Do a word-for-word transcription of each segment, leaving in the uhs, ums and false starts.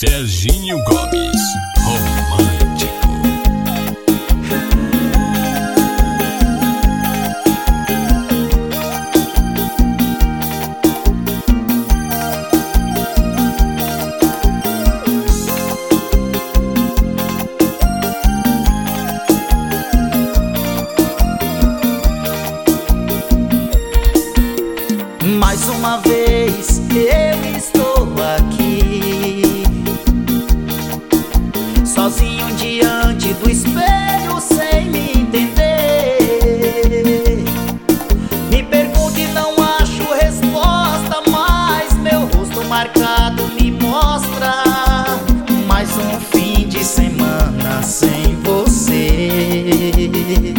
Serginho Gomes, romântico. Mais uma vez eu estou aqui, sozinho diante do espelho, sem me entender. Me pergunto e não acho resposta, mas meu rosto marcado me mostra mais um fim de semana sem você.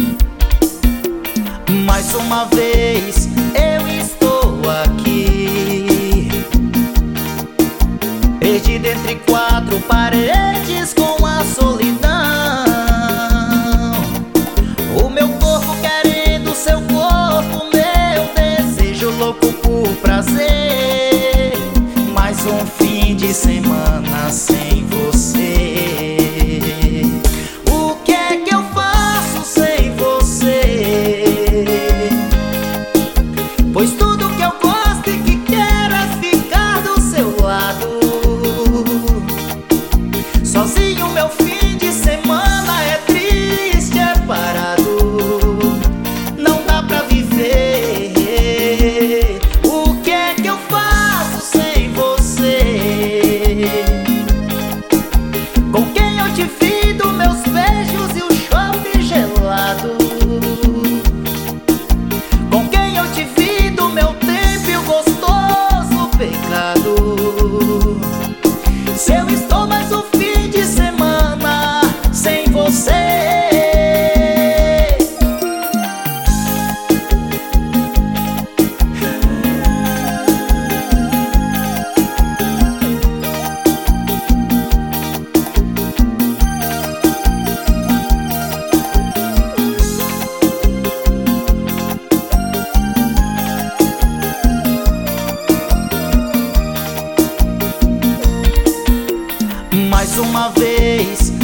Mais uma vez eu estou aqui, perdido entre quatro paredes com a solidão. O meu corpo querendo seu corpo, meu desejo louco por prazer. Mais um fim de semana sem você. O que é que eu faço sem você? Pois tudo que eu gosto e que quero é ficar do seu lado. Sozinho meu fim de semana é triste, é parado. Não dá pra viver. O que é que eu faço sem você? Com quem eu divido meus beijos e o chope gelado? Com quem eu divido meu tempo e o gostoso pecado? Se eu estou mais um fim de semana sem você. Mais uma vez